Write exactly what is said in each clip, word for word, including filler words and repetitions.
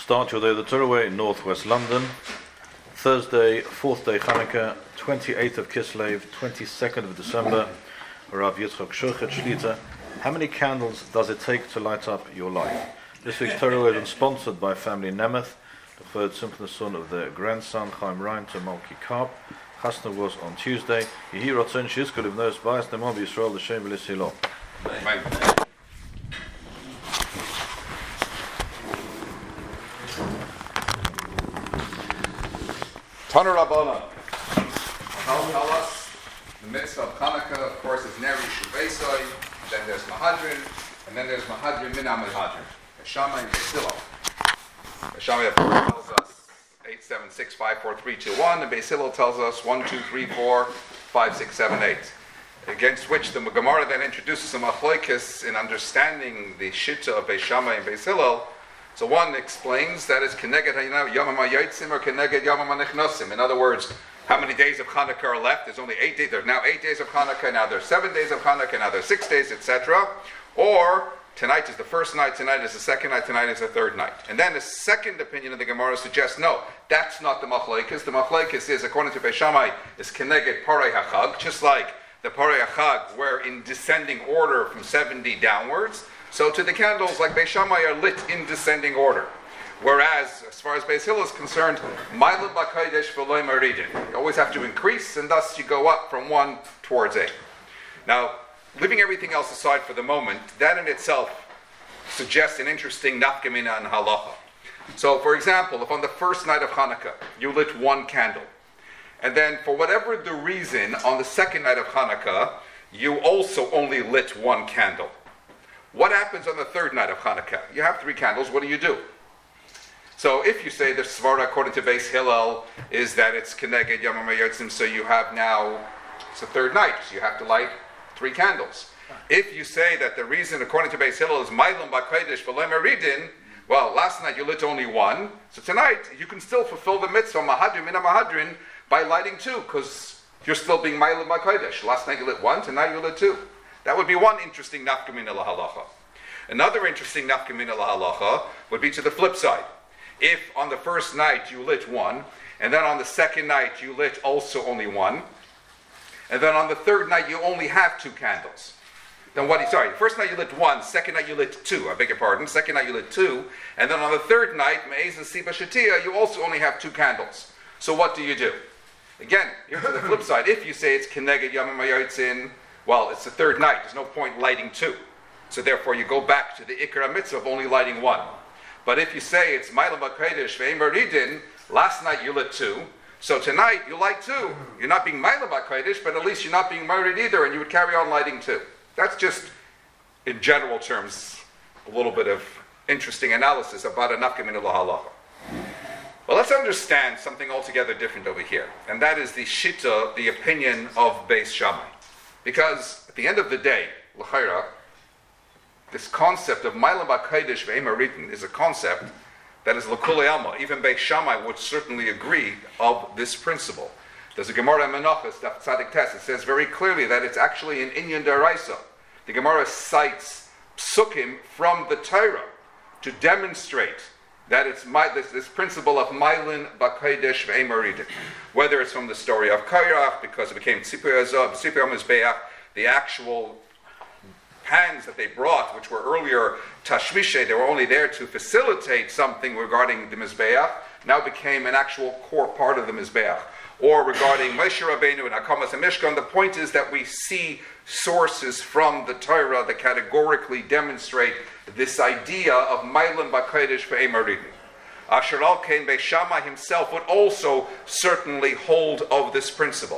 Start your day of the Torah way in northwest London. Thursday, fourth day Hanukkah, twenty-eighth of Kislev, twenty-second of December. Rav Yitzchak Shochet Shlita. How many candles does it take to light up your life? This week's Torah way has been sponsored by family Nemeth, the third simple son of their grandson Chaim Ryan to Malki Karp. Chasna was on Tuesday. Yehi Ratzon Shizkul of Nos Bayis Nemon Yisrael L'Shem V'Lisilo. Tana Rabbana. How tell us the mitzvah of Hanukkah, of course, is Neri Shubeisai, then there's Mahadrin, and then there's Mahadrin Min HaMahadrin. Shammai and Beis Hillel. Shammai, of course, tells us eight seven six five four three two one, and Beis Hillel tells us one two three four five six seven eight. Against which the Gemara then introduces a machlokes in understanding the shitta of Beis Shammai and Beis Hillel. So one explains that it's Keneged Yomam HaYotzim or Keneged Yomam HaNechnosim. In other words, how many days of Hanukkah are left? There's only eight days. There's now eight days of Hanukkah. Now there's seven days of Hanukkah. Now there's six days, et cetera. Or tonight is the first night. Tonight is the second night. Tonight is the third night. And then the second opinion of the Gemara suggests no, that's not the machlokes. The machlokes is, according to Beis Shammai, is Keneged Parei HaChag, just like the Parei HaChag were in descending order from seventy downwards. So to the candles, like Beis Shammai, are lit in descending order. Whereas, as far as Beis Hillel is concerned, Ma'alim B'Kodesh V'lo Maridin. You always have to increase, and thus you go up from one towards eight. Now, leaving everything else aside for the moment, that in itself suggests an interesting nafkamina and halacha. So, for example, if on the first night of Hanukkah, you lit one candle, and then for whatever the reason, on the second night of Hanukkah, you also only lit one candle. What happens on the third night of Hanukkah? You have three candles, what do you do? So if you say the Svara according to Beis Hillel is that it's Keneged Yomam HaYotzim, so you have now, it's the third night, so you have to light three candles. If you say that the reason according to Beis Hillel is Ma'alim B'Kodesh V'lo Maridin, well, last night you lit only one, so tonight you can still fulfill the mitzvah Mahadrin Min HaMahadrin by lighting two, because you're still being Ma'alim B'Kodesh. Last night you lit one, tonight you lit two. That would be one interesting nafkamina lahalacha. Another interesting nafkamina lahalacha would be to the flip side. If on the first night you lit one, and then on the second night you lit also only one, and then on the third night you only have two candles. Then what? Sorry, first night you lit one, second night you lit two. I beg your pardon. Second night you lit two, and then on the third night, me'ez siba shatia, you also only have two candles. So what do you do? Again, here's to the flip side. If you say it's Keneged Yomam HaYotzim, well, it's the third night. There's no point lighting two. So therefore, you go back to the Ikar mitzvah of only lighting one. But if you say it's Ma'alim B'Kodesh V'lo Maridin, last night you lit two, so tonight you light two. You're not being Ma'alim B'Kodesh, but at least you're not being Marid either, and you would carry on lighting two. That's just, in general terms, a little bit of interesting analysis about a nafkamina lahalacha. Well, let's understand something altogether different over here, and that is the shita, the opinion of Beis Shammai. Because at the end of the day, l'chayra, this concept of Ma'alim B'Kodesh V'lo Maridin is a concept that is l'kulei alma. Even Beis Shammai would certainly agree of this principle. There's a Gemara in Menachos, Daf Tzadik Tes, it says very clearly that it's actually an inyan deraisa. The Gemara cites psukim from the Torah to demonstrate that it's my, this, this principle of Ma'alim B'Kodesh V'lo Maridin. Whether it's from the story of Kairach, because it became Tzipur Azov, Tzipur HaMizbeach, the actual pans that they brought, which were earlier Tashmishe, they were only there to facilitate something regarding the Mizbeach, now became an actual core part of the Mizbeach. Or regarding Moshe Rabbeinu and Hakamas and Mishkan, the point is that we see sources from the Torah that categorically demonstrate this idea of Ma'alim B'Kodesh V'lo Maridin. Asher al Kain Beis Shammai himself would also certainly hold of this principle.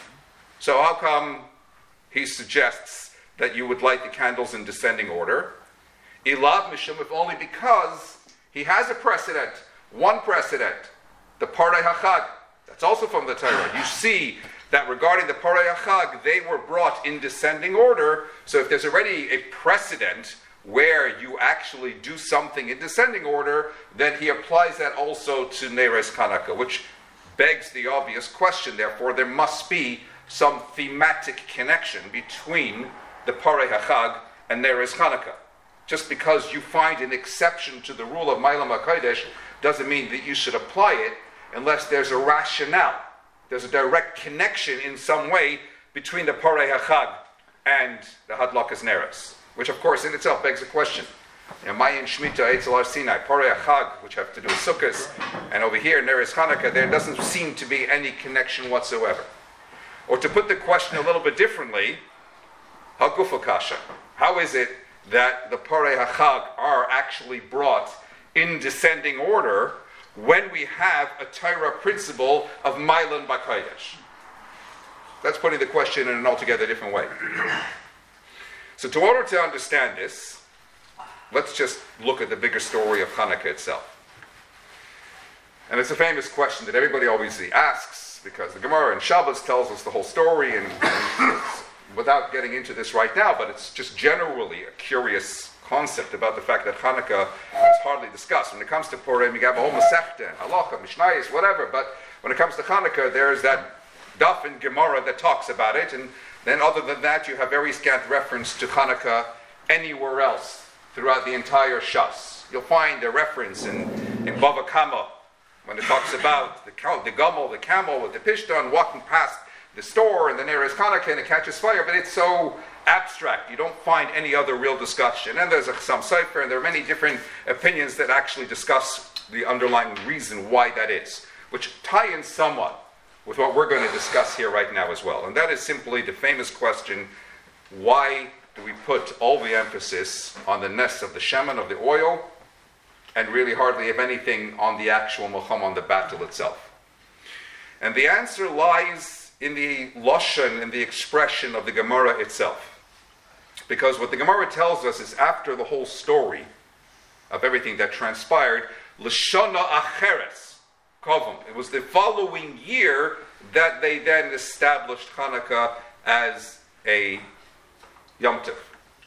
So how come he suggests that you would light the candles in descending order? Ilav Mishum, if only because he has a precedent, one precedent, the Parei HaChag. That's also from the Torah. You see that regarding the Parei HaChag, they were brought in descending order. So if there's already a precedent where you actually do something in descending order, then he applies that also to Neres Hanukkah, which begs the obvious question. Therefore, there must be some thematic connection between the Parei HaChag and Neres Hanukkah. Just because you find an exception to the rule of Ma'alim HaKodesh doesn't mean that you should apply it unless there's a rationale. There's a direct connection in some way between the Parei HaChag and the Hadlakas Neros, which of course in itself begs a question. You know, Mayin Shemitah, Eitzel Har Sinai, Parei HaChag, which have to do with Sukkot, and over here, Neres Hanukkah, there doesn't seem to be any connection whatsoever. Or to put the question a little bit differently, Hagufa Kasha, how is it that the Parei HaChag are actually brought in descending order when we have a Torah principle of Mailan B'Kodesh? That's putting the question in an altogether different way. So to order to understand this, let's just look at the bigger story of Hanukkah itself. And it's a famous question that everybody always asks, because the Gemara in Shabbos tells us the whole story, and, and without getting into this right now, but it's just generally a curious concept about the fact that Hanukkah is hardly discussed. When it comes to Purim, you have a whole Masechta, Halacha, Mishnayos, whatever, but when it comes to Hanukkah, there's that Daf in Gemara that talks about it, and then other than that, you have very scant reference to Hanukkah anywhere else throughout the entire Shas. You'll find a reference in, in Bava Kama, when it talks about the, the Gumel, the camel with the Pishtan walking past the store, and the Neres Hanukkah, and it catches fire, but it's so abstract. You don't find any other real discussion. And there's a, some Sefer, and there are many different opinions that actually discuss the underlying reason why that is, which tie in somewhat with what we're going to discuss here right now as well. And that is simply the famous question, why do we put all the emphasis on the nest of the shemen, of the oil, and really hardly, if anything, on the actual Milchama, on the battle itself? And the answer lies in the lashon, in the expression of the Gemara itself. Because what the Gemara tells us is after the whole story of everything that transpired, L'shana acheres, Kovim. It was the following year that they then established Hanukkah as a Yom Tov.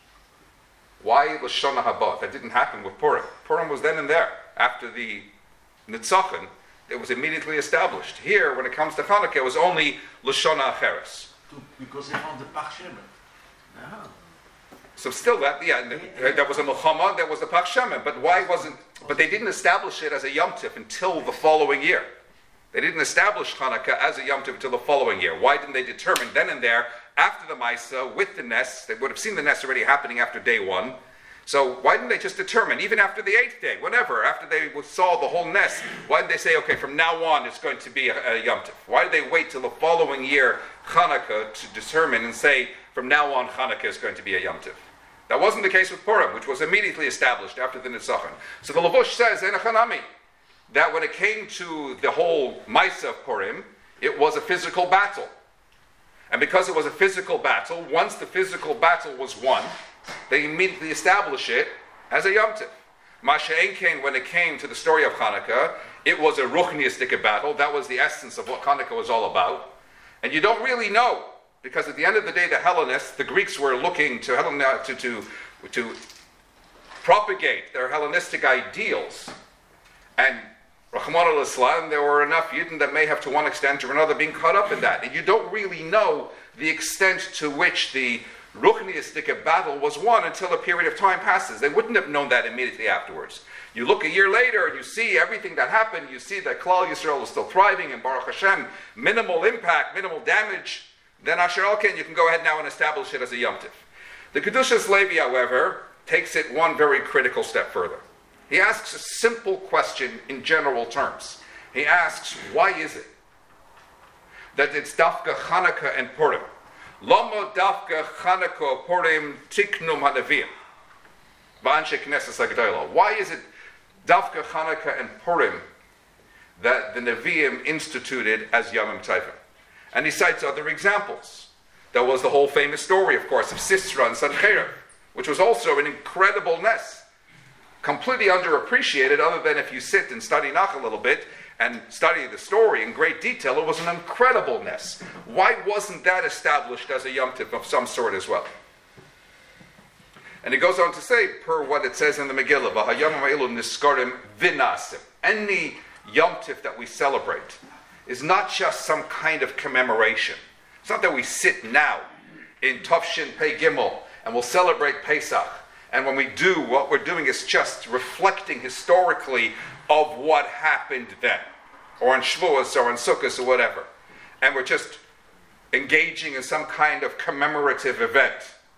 Why L'shana haba? That didn't happen with Purim. Purim was then and there. After the Nitzachon, it was immediately established. Here, when it comes to Hanukkah, it was only L'shana acheres. Because they found the Pach Shemen. No. So still that, yeah, that was a Milchama, that was the Pach Shemen. But why wasn't, but they didn't establish it as a Yom Tov until the following year. They didn't establish Hanukkah as a Yom Tov until the following year. Why didn't they determine then and there, after the Maisa, with the Ness, they would have seen the Ness already happening after day one. So why didn't they just determine, even after the eighth day, whenever, after they saw the whole Ness, why didn't they say, okay, from now on it's going to be a, a Yom Tov? Why did they wait till the following year, Hanukkah, to determine and say, from now on Hanukkah is going to be a Yom Tov? That wasn't the case with Purim, which was immediately established after the Nitzachon. So the Lavush says, Enochanami, that when it came to the whole Maisa of Purim, it was a physical battle. And because it was a physical battle, once the physical battle was won, they immediately establish it as a Yom Tov. Masha Enkein, when it came to the story of Hanukkah, it was a Ruchniistic battle. That was the essence of what Hanukkah was all about. And you don't really know, because at the end of the day, the Hellenists, the Greeks were looking to to to, to propagate their Hellenistic ideals. And Rahman al-Islam, there were enough Yidden that may have to one extent or another been caught up in that. And you don't really know the extent to which the Ruchniistic battle was won until a period of time passes. They wouldn't have known that immediately afterwards. You look a year later and you see everything that happened, you see that Klal Yisrael is still thriving, and Baruch Hashem, minimal impact, minimal damage, then Asher Elken, you can go ahead now and establish it as a Yom Tov. The Kedushas Levi, however, takes it one very critical step further. He asks a simple question in general terms. He asks, why is it that it's Dafka Chanukah and Purim? Lama Dafka Chanukah Purim Tiknum HaNeviim. Ba'anshe Knesset HaGedolah. Why is it Dafka Chanukah and Purim that the Nevi'im instituted as Yomim Tovim? And he cites other examples. There was the whole famous story, of course, of Sisra and Sancheirav, which was also an incredible ness. Completely underappreciated, other than if you sit and study Nach a little bit and study the story in great detail, it was an incredible ness. Why wasn't that established as a Yom Tov of some sort as well? And he goes on to say, per what it says in the Megillah, V'hayamim ha'elu niskarim v'nasim. Any Yom Tov that we celebrate is not just some kind of commemoration. It's not that we sit now in Tafshin Pei Gimel and we'll celebrate Pesach And when we do, what we're doing is just reflecting historically of what happened then, or on Shavuos, or on Sukkot, or whatever. And we're just engaging in some kind of commemorative event.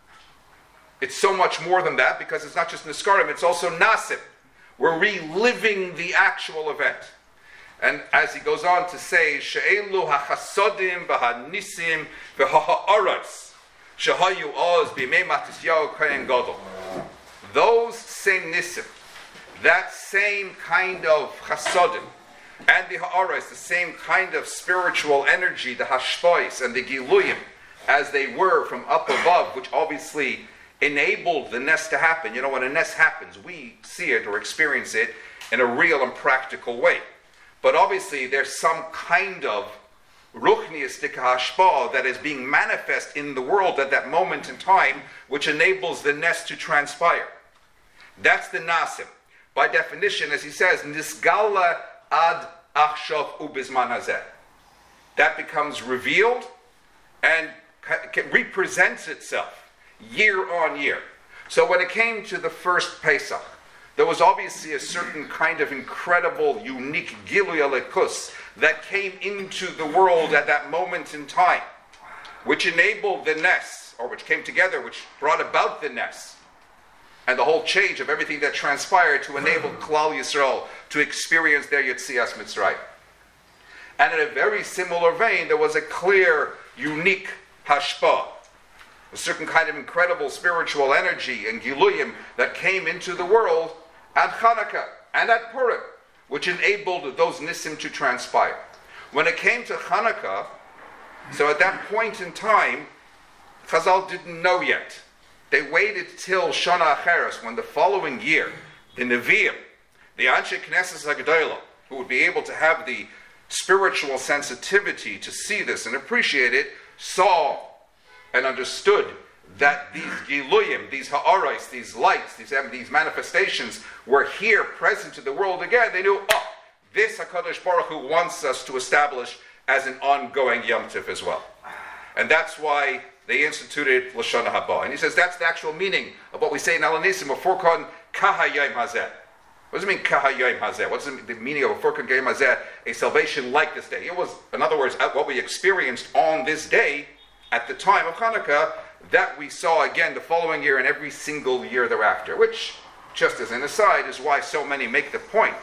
It's so much more than that, because it's not just Niskarim, it's also Nasim. We're reliving the actual event. And as he goes on to say, She'elu ha'chasodim v'ha'nisim v'ha'aretz shehayu oz b'mei Matisyahu Kohen Gadol. Those same nisim, that same kind of chasodim, and the ha'aretz, the same kind of spiritual energy, the hashpois and the giluyim, as they were from up above, which obviously enabled the Nes to happen. You know, when a Nes happens, we see it or experience it in a real and practical way. But obviously, there's some kind of ruchniistic hashpah that is being manifest in the world at that moment in time, which enables the Nes to transpire. That's the Nasim. By definition, as he says, Nisgala ad achshav ubizman hazeh. That becomes revealed and represents itself year on year. So when it came to the first Pesach, there was obviously a certain kind of incredible, unique Gilui Elikus that came into the world at that moment in time, which enabled the Nes, or which came together, which brought about the Nes, and the whole change of everything that transpired to enable Klal Yisrael to experience their Yetzias Mitzrayim. And in a very similar vein, there was a clear, unique hashpah, a certain kind of incredible spiritual energy and giluyim that came into the world at Hanukkah and at Purim, which enabled those nisim to transpire. When it came to Hanukkah, so at that point in time, Chazal didn't know yet. They waited till Shana Acheres, when the following year, the Nevi'im, the Anshe Knesset HaGedolah, who would be able to have the spiritual sensitivity to see this and appreciate it, saw and understood that these Giluyim, these Ha'arais, these lights, these, these manifestations were here present to the world again. They knew, oh, this HaKadosh Baruch Hu wants us to establish as an ongoing Yom Tov as well. And that's why they instituted Lashon Haba. And he says that's the actual meaning of what we say in Al-Nisim, a Furqan Kahayim Hazeh. What does it mean, Kahayim Hazeh? What's the meaning of a Furqan Kahayim Hazeh? A salvation like this day. It was, in other words, what we experienced on this day at the time of Hanukkah, that we saw again the following year and every single year thereafter, which, just as an aside, is why so many make the point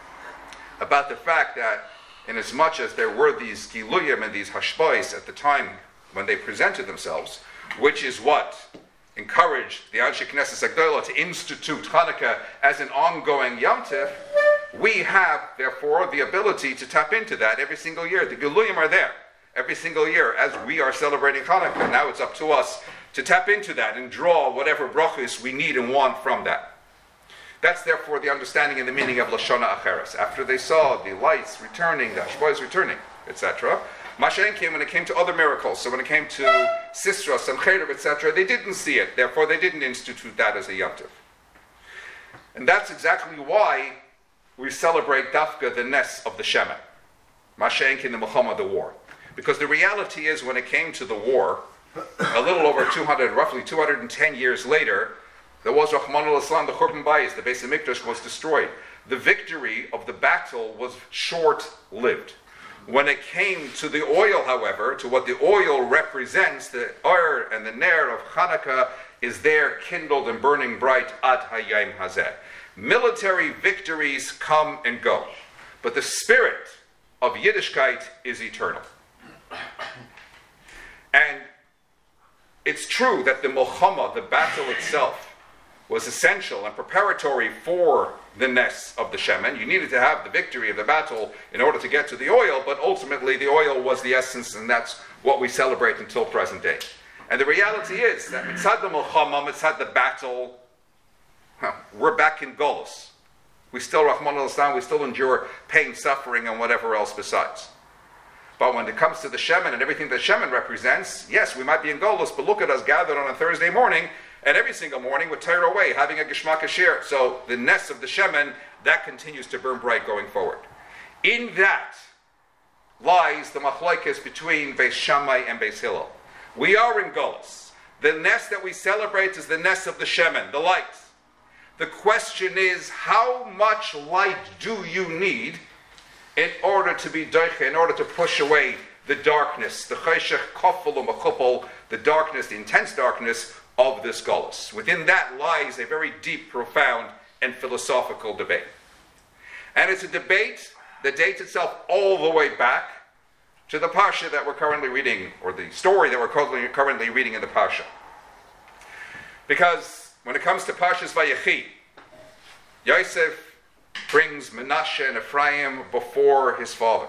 about the fact that in as much as there were these Giluyim and these Hashbais at the time when they presented themselves, which is what encouraged the Anshe Knesset HaGedolah to institute Hanukkah as an ongoing Yom Tov, we have, therefore, the ability to tap into that every single year. The Giluyim are there every single year as we are celebrating Hanukkah. Now it's up to us to tap into that and draw whatever brachos we need and want from that. That's therefore the understanding and the meaning of Lashon Acheres. After they saw the lights returning, the Hashbais returning, et cetera, Mashen came when it came to other miracles. So when it came to Sisra, and Cherev, et cetera, they didn't see it. Therefore, they didn't institute that as a Yom Tov. And that's exactly why we celebrate Dafka, the Nes of the Shemen. Mashen in the Milchama, the war. Because the reality is, when it came to the war, a little over two hundred, roughly two hundred ten years later, there was Rahman al-Islam, the Churban Bayis, the Beis HaMikdash was destroyed. The victory of the battle was short-lived. When it came to the oil, however, to what the oil represents, the Or and the Ner of Hanukkah is there kindled and burning bright ad hayim hazeh. Military victories come and go, but the spirit of Yiddishkeit is eternal. And it's true that the Milchama, the battle itself, was essential and preparatory for the Nes of the Shemen. You needed to have the victory of the battle in order to get to the oil, but ultimately the oil was the essence, and that's what we celebrate until present day. And the reality is that mitzad the Milchama, mitzad the battle, huh, we're back in Golus. We still, Rahman al-Islam, we still endure pain, suffering, and whatever else besides. But when it comes to the Shemen and everything that Shemen represents, yes, we might be in Golus, but look at us gathered on a Thursday morning, and every single morning with Torah away, having a Geshmak Asher. So the Nes of the Shemen, that continues to burn bright going forward. In that lies the machlokes between Beis Shammai and Beis Hillel. We are in Golus. The Nes that we celebrate is the Nes of the Shemen, the light. The question is, how much light do you need in order to be doiche, in order to push away the darkness, the cheshech kofel u'machupol, the darkness, the intense darkness of this galus. Within that lies a very deep, profound, and philosophical debate. And it's a debate that dates itself all the way back to the Parsha that we're currently reading, or the story that we're currently, currently reading in the Parsha. Because when it comes to Parshas Vayechi, Yosef brings Menashe and Ephraim before his father.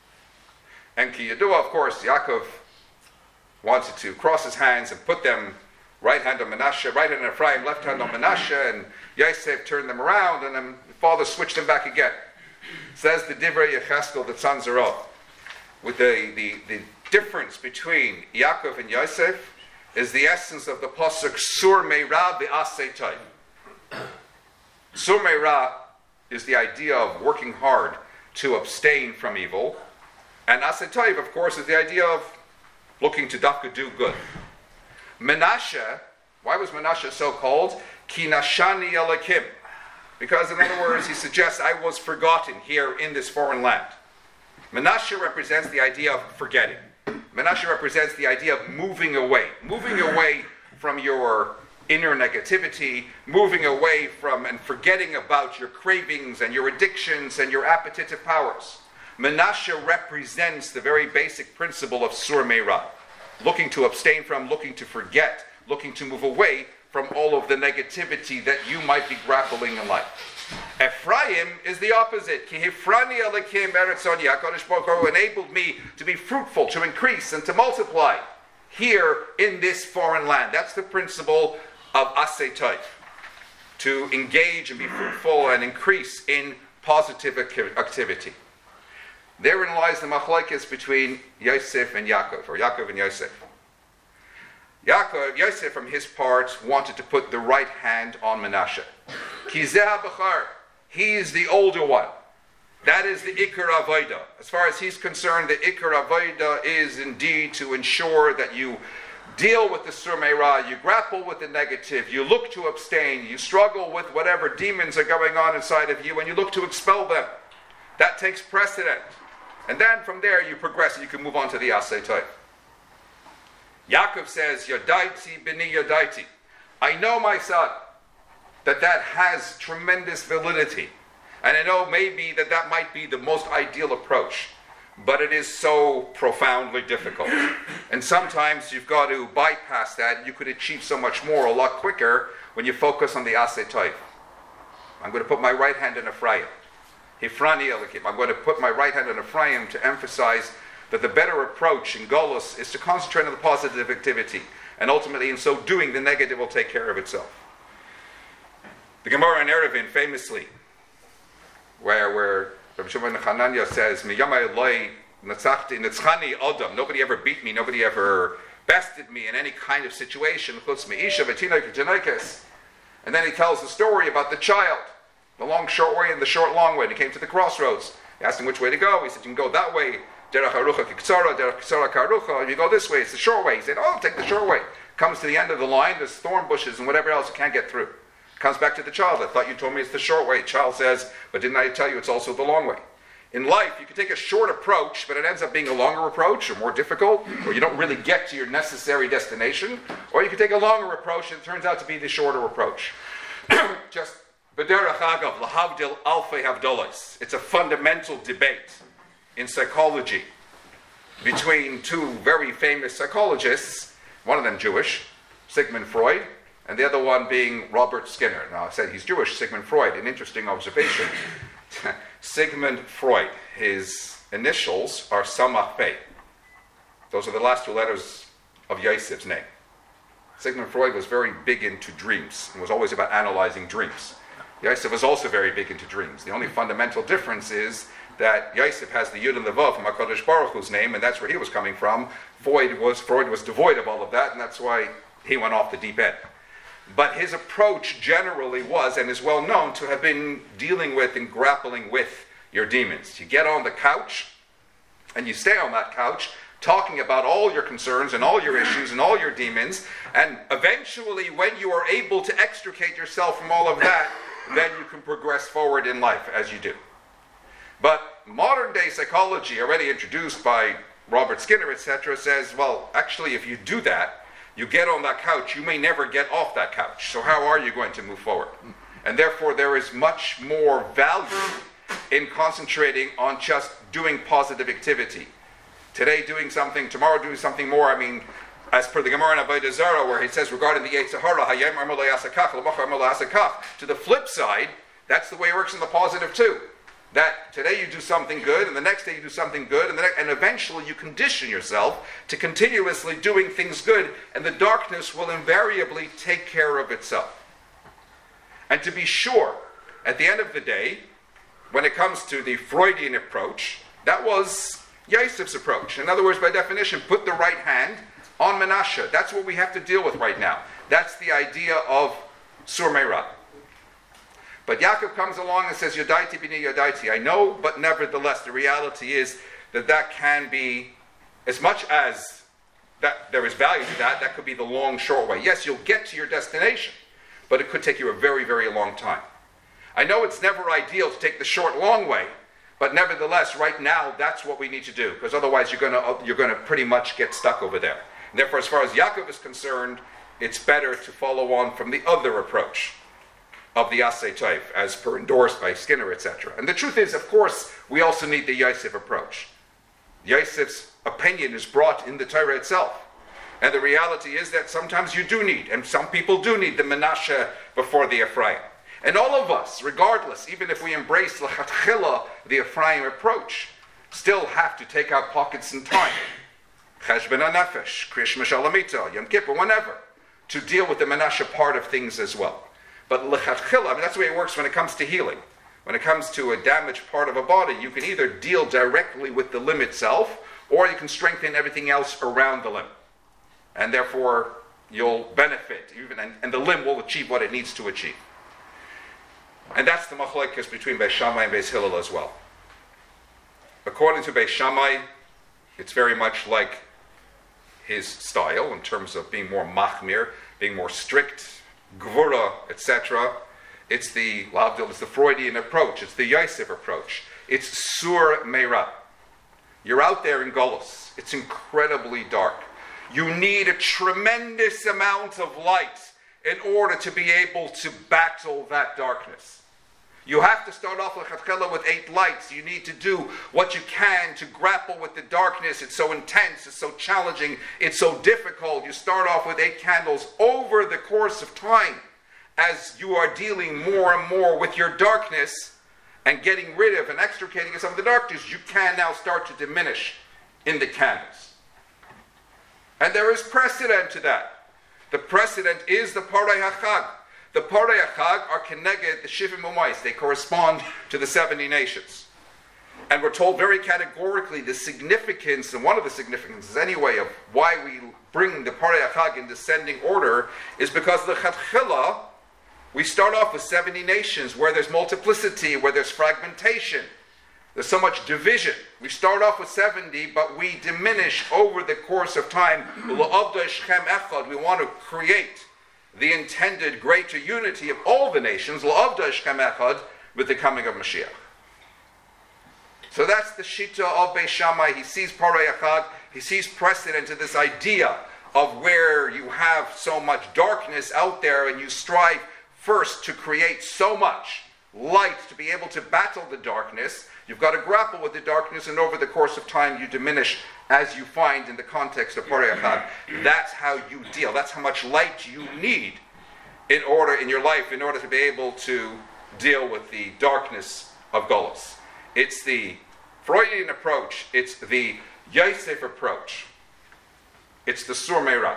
And Ki Yadua, of course, Yaakov wanted to cross his hands and put them right hand on Menashe, right hand on Ephraim, left hand on Menashe, and Yosef turned them around, and then the father switched them back again. Says the Divrei Yecheskel, the Tzan Zerah, with the, the, the difference between Yaakov and Yosef is the essence of the pasuk Sur Meira V'asei Tov. Sur Meira is the idea of working hard to abstain from evil, and Asei Tov, of course, is the idea of looking to dafka do good. Menashe, why was Menashe so called? Ki nashani Elokim. Because, in other words, he suggests, I was forgotten here in this foreign land. Menashe represents the idea of forgetting. Menashe represents the idea of moving away. Moving away from your inner negativity, moving away from and forgetting about your cravings and your addictions and your appetitive powers. Menashe represents the very basic principle of Sur Meira. Looking to abstain from, looking to forget, looking to move away from all of the negativity that you might be grappling in life. Ephraim is the opposite. Ki hifrani Elokim eretzoni, HaKadosh Baruch Hu enabled me to be fruitful, to increase, and to multiply here in this foreign land. That's the principle of Asei Tov, to engage and be fruitful and increase in positive activity. Therein lies the machlokes between Yosef and Yaakov, or Yaakov and Yosef. Yaakov, Yosef, from his part, wanted to put the right hand on Menashe. Ki zeh ha'bachar, he is the older one. That is the Ikar Avodah. As far as he's concerned, the Ikar Avodah is indeed to ensure that you deal with the Sur Meira, you grapple with the negative, you look to abstain, you struggle with whatever demons are going on inside of you, and you look to expel them. That takes precedent. And then from there you progress and you can move on to the Asei Tov. Yaakov says, Yodaiti b'ni yodaiti. I know, my son, that that has tremendous validity. And I know maybe that that might be the most ideal approach. But it is so profoundly difficult. And sometimes you've got to bypass that. You could achieve so much more a lot quicker when you focus on the Asei Tov. I'm going to put my right hand in Ephraim. Hifrani Elokim. I'm going to put my right hand in Ephraim to emphasize that the better approach in Golus is to concentrate on the positive activity. And ultimately, in so doing, the negative will take care of itself. The Gemara in Eruvin, famously, where, where Rabbi Shimon Hananya says, "Miyamai Eloi Natzachti Nitzchani Adam." Nobody ever beat me. Nobody ever bested me in any kind of situation. Chutz me'isha v'tinoik v'tinoikes. And then he tells the story about the child, the long short way and the short long way. And he came to the crossroads. He asked him which way to go. He said, "You can go that way. Derech harucha kiktsara, derech kitsara karucha. If you go this way, it's the short way." He said, "Oh, take the short way." Comes to the end of the line. There's thorn bushes and whatever else you can't get through. Comes back to the child. "I thought you told me it's the short way." Child says, "But didn't I tell you it's also the long way?" In life, you can take a short approach, but it ends up being a longer approach, or more difficult, or you don't really get to your necessary destination. Or you can take a longer approach, and it turns out to be the shorter approach. Just b'derech agav, lahavdil alfei havdolos. It's a fundamental debate in psychology between two very famous psychologists, one of them Jewish, Sigmund Freud, and the other one being Robert Skinner. Now, I said he's Jewish, Sigmund Freud, an interesting observation. Sigmund Freud, his initials are Samach Pei. Those are the last two letters of Yosef's name. Sigmund Freud was very big into dreams and was always about analyzing dreams. Yosef was also very big into dreams. The only fundamental difference is that Yosef has the Yud and the Vav from HaKadosh Baruch Hu's name, and that's where he was coming from. Freud was, Freud was devoid of all of that, and that's why he went off the deep end. But his approach generally was, and is well known, to have been dealing with and grappling with your demons. You get on the couch, and you stay on that couch, talking about all your concerns and all your issues and all your demons, and eventually when you are able to extricate yourself from all of that, then you can progress forward in life as you do. But modern day psychology, already introduced by Robert Skinner, et cetera, says, well, actually if you do that, you get on that couch, you may never get off that couch. So how are you going to move forward? And therefore there is much more value in concentrating on just doing positive activity. Today doing something, tomorrow doing something more. I mean, as per the Gemara in Avodah Zarah, where he says regarding the Yetzer Hara, Hayem Amar Lo Ya'aseh Kach, L'Machar Amar Lo Ya'aseh Kach. To the flip side, that's the way it works in the positive too. That today you do something good, and the next day you do something good, and, the next, and eventually you condition yourself to continuously doing things good, and the darkness will invariably take care of itself. And to be sure, at the end of the day, when it comes to the Freudian approach, that was Yosef's approach. In other words, by definition, put the right hand on Menashe. That's what we have to deal with right now. That's the idea of Sur Meirah. But Yaakov comes along and says, Yodaiti b'ni Yodaiti. I know, but nevertheless, the reality is that that can be, as much as that there is value to that, that could be the long, short way. Yes, you'll get to your destination, but it could take you a very, very long time. I know it's never ideal to take the short, long way, but nevertheless, right now, that's what we need to do, because otherwise you're going to you're going to pretty much get stuck over there. And therefore, as far as Yaakov is concerned, it's better to follow on from the other approach of the Asay Tov, as per endorsed by Skinner, et cetera. And the truth is, of course, we also need the Yosef approach. Yosef's opinion is brought in the Torah itself. And the reality is that sometimes you do need, and some people do need, the Menashe before the Ephraim. And all of us, regardless, even if we embrace L'chatchila, the Ephraim approach, still have to take out pockets in time. Cheshbon HaNefesh, Krish Mishalamita, Yom Kippur, whenever, to deal with the Menashe part of things as well. But l'chatchila, I mean, that's the way it works when it comes to healing. When it comes to a damaged part of a body, you can either deal directly with the limb itself, or you can strengthen everything else around the limb. And therefore, you'll benefit, even, and, and the limb will achieve what it needs to achieve. And that's the machlokes between Beis Shammai and Beis Hillel as well. According to Beis Shammai, it's very much like his style in terms of being more machmir, being more strict, Gvura, et cetera. It's the Lavdil, it's the Freudian approach. It's the Yosef approach. It's Sur Meirah. You're out there in Golos. It's incredibly dark. You need a tremendous amount of light in order to be able to battle that darkness. You have to start off l'chatchila with eight lights. You need to do what you can to grapple with the darkness. It's so intense, it's so challenging, it's so difficult. You start off with eight candles. Over the course of time, as you are dealing more and more with your darkness and getting rid of and extricating some of the darkness, you can now start to diminish in the candles. And there is precedent to that. The precedent is the Parei HaChag. The Parei HaChag are connected, the Shivim Umayis. They correspond to the seventy nations. And we're told very categorically the significance, and one of the significances anyway, of why we bring the Parei HaChag in descending order is because the Chatchila, we start off with seventy nations where there's multiplicity, where there's fragmentation. There's so much division. We start off with seventy, but we diminish over the course of time. We want to create the intended greater unity of all the nations, with the coming of Mashiach. So that's the Shita of Beis Shammai. He sees Parei HaChag, he sees precedent to this idea of where you have so much darkness out there and you strive first to create so much light to be able to battle the darkness. You've got to grapple with the darkness, and over the course of time you diminish, as you find in the context of Parei HaChag. That's how you deal. That's how much light you need in order in your life in order to be able to deal with the darkness of Golos. It's the Freudian approach. It's the Yosef approach. It's the Sur Meirah.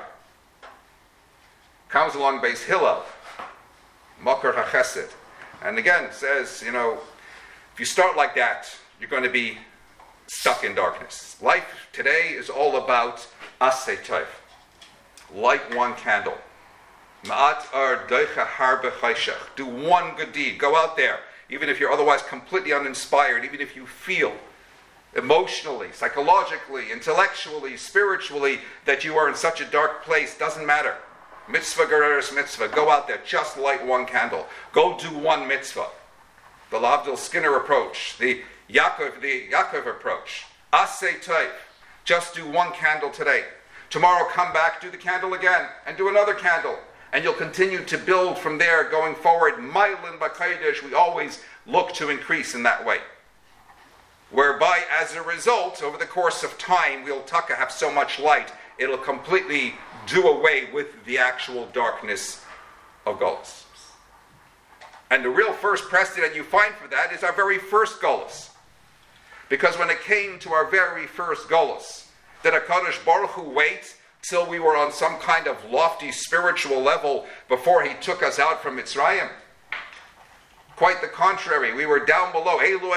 Comes along Beis Hillel, Makar HaChesed, and again says, you know, if you start like that, you're going to be stuck in darkness. Life today is all about Asay Tov. Light one candle. Ma'at ar doicha harbe chayshech. Do one good deed. Go out there, even if you're otherwise completely uninspired, even if you feel emotionally, psychologically, intellectually, spiritually, that you are in such a dark place, doesn't matter. Mitzvah gereres mitzvah. Go out there, just light one candle. Go do one mitzvah. The Lavdil Skinner approach, the Yaakov, the Yaakov approach. Asay Tov. Just do one candle today. Tomorrow come back, do the candle again, and do another candle. And you'll continue to build from there going forward. Mailin b'kodesh, we always look to increase in that way. Whereby, as a result, over the course of time, we'll taka have so much light, it'll completely do away with the actual darkness of Golus. And the real first precedent you find for that is our very first Golus. Because when it came to our very first Golus, did HaKadosh Baruch Hu wait till we were on some kind of lofty spiritual level before he took us out from Mitzrayim? Quite the contrary, we were down below.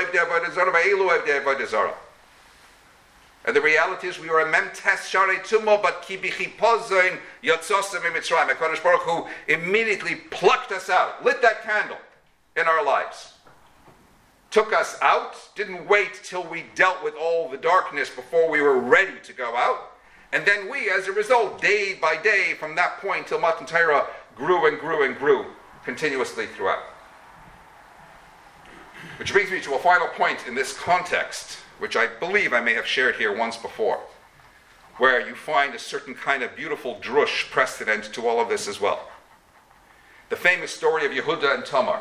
And the reality is we were a memtes sharei tumo, but ki b'chipozayin yotzosem mitzrayim. HaKadosh Baruch Hu immediately plucked us out, lit that candle in our lives. Took us out, didn't wait till we dealt with all the darkness before we were ready to go out. And then we, as a result, day by day, from that point till Matan Torah, grew and grew and grew continuously throughout. Which brings me to a final point in this context, which I believe I may have shared here once before, where you find a certain kind of beautiful drush precedent to all of this as well. The famous story of Yehuda and Tamar,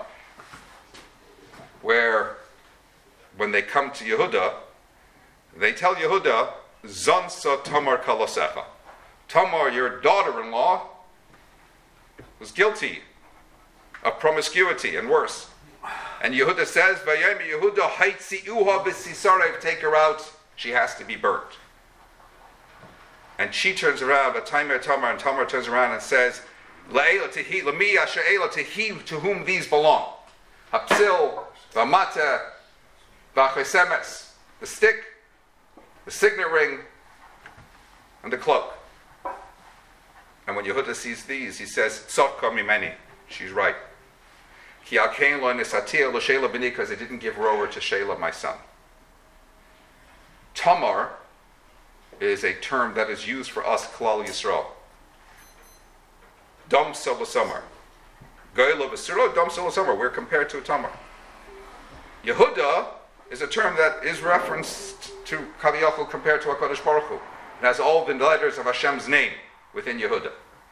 where when they come to Yehuda, they tell Yehuda, Zansa Tamar Kalasecha. Tamar, your daughter-in-law, was guilty of promiscuity and worse. And Yehuda says, Vayem Yehuda haitzi uha b'sisarev, take her out, she has to be burnt. And she turns around, V'taimer Tamar, and Tamar turns around and says, La'ela tehi, Lami asher ela tehi, to whom these belong. Hapsil, V'mata, V'chesemes, the stick, the signet ring, and the cloak. And when Yehuda sees these, he says, Tzodka mimeni, she's right. Because I didn't give her over to Shelah, my son. Tamar is a term that is used for us, Klal Yisrael. Dom Selasamar. Goyla V'siro, Dom Selasamar. We're compared to a Tamar. Yehuda is a term that is referenced to Kaviyachal compared to HaKadosh Baruch Hu. It has all the letters of Hashem's name within Yehuda.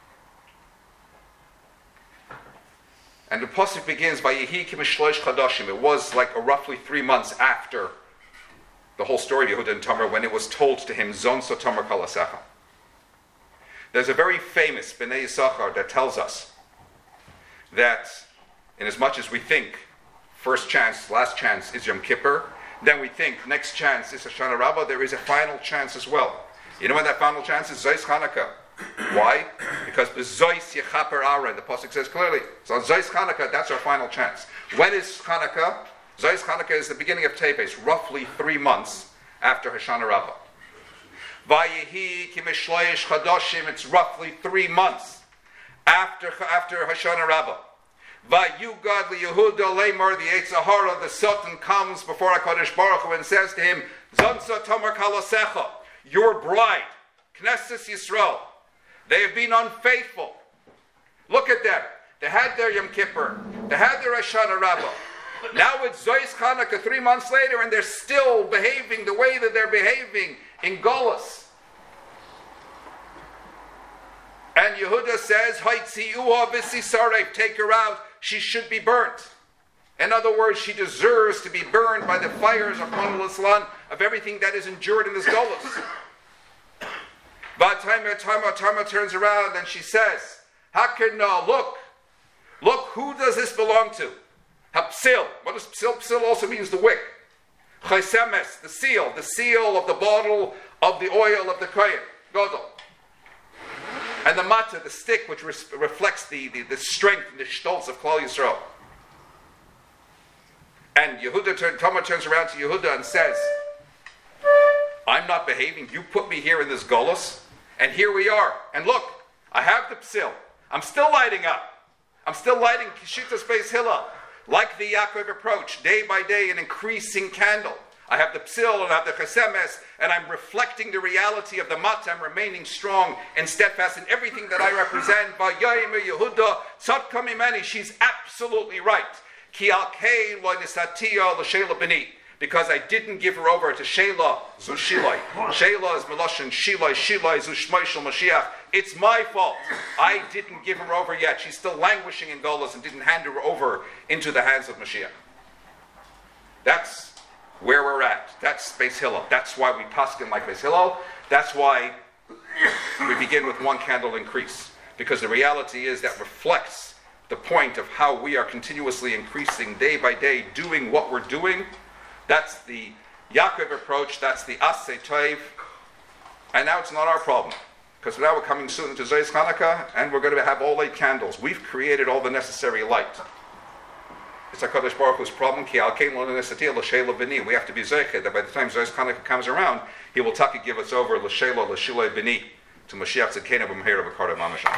And the pasuk begins by Yehi Kimishloish Chadashim. It was like a roughly three months after the whole story of Yehuda and Tamar when it was told to him, Zon so Tamar Kalasecha. There's a very famous Bnei Yisachar that tells us that in as much as we think first chance, last chance is Yom Kippur, then we think next chance is Hoshana Rabbah, there is a final chance as well. You know when that final chance is? Zeis Chanukah. Why? Because B'zois Yechaper Aaron, the pasuk says clearly. So on Zeis Chanukah, that's our final chance. When is Chanukah? Zeis Chanukah is the beginning of Teves, roughly three months after Hoshana Rabbah. Vayehi Kimishloish Chadoshim, it's roughly three months after after Hoshana Rabbah. Vayugad liYehuda Lemar, the Eitzahara, the Sultan comes before HaKadosh Baruch Hu and says to him, Zansa Tamar Kalasecha, your bride, Knesset Yisrael, they have been unfaithful. Look at them. They had their Yom Kippur. They had their Hoshana Rabbah. Now it's Zeis Chanukah three months later and they're still behaving the way that they're behaving in Golus. And Yehuda says, Haitziuha v'sisarev, take her out, she should be burnt. In other words, she deserves to be burned by the fires of Manul of everything that is endured in this Golus. But Tamar, Tamar, Tamar turns around and she says, Hakirna, look, look, who does this belong to? Hapsil. What does psil? Psil also means the wick. Chaisemes, the seal, the seal of the bottle of the oil of the Kohen, Godel. And the mata, the stick, which re- reflects the, the, the strength and the stolz of Klal Yisrael. And Yehuda, turn, Tamar turns around to Yehuda and says, I'm not behaving. You put me here in this Golus, and here we are. And look, I have the psil. I'm still lighting up. I'm still lighting Kishitas Beis Hillel. Like the Yaakov approach, day by day, an increasing candle. I have the psil and I have the chesemes, and I'm reflecting the reality of the matzah. I'm remaining strong and steadfast in everything that I represent. Vayayim Yehuda tzadka mimeni. She's absolutely right. Ki al kei lo nisatiya l'sheila b'ni. Because I didn't give her over to Sheila, so Shilai. Sheila is Meloshin, Shilai, Shilai, Zushmai Shel Mashiach. It's my fault. I didn't give her over yet. She's still languishing in Golos and didn't hand her over into the hands of Mashiach. That's where we're at. That's Beis Hillel. That's why we paskin like Beis Hillel. That's why we begin with one candle increase. Because the reality is that reflects the point of how we are continuously increasing day by day, doing what we're doing. That's the Yaakov approach, that's the Aseh Toiv. And now it's not our problem. Because now we're coming soon into Zayis Hanukkah, and we're going to have all eight candles. We've created all the necessary light. It's HaKadosh Baruch Hu's problem. Ki al kein lo nesatiyah l'sheila b'ni. We have to be zeichet that by the time Zayis Hanukkah comes around, he will taki give us over l'sheila l'shilai b'ni to Mashiach Tzidkenu b'mehira b'karda mamashah.